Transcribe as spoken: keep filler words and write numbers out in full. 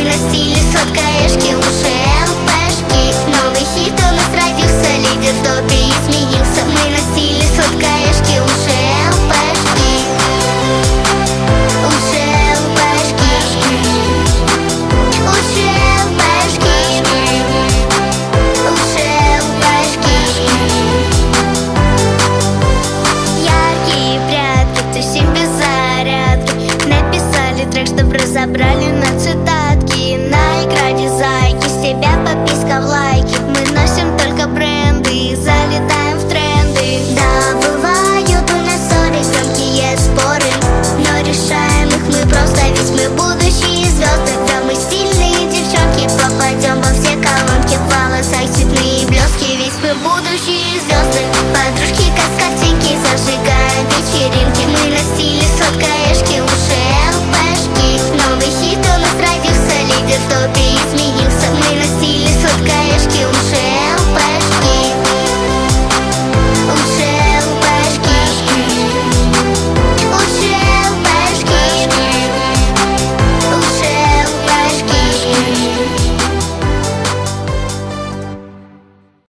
носили сладкоежки, уши ЛПшки. Новый хит у нас родился, лидер в топе изменился. Мы носили сладкоежки, уши ЛПшки. Уши ЛПшки. Уши ЛПшки. Уши ЛПшки. Яркие прятки, тусим без зарядки. Написали трек, чтоб разобрали на цитатки. На экране зайки, с тебя пописка в лайке.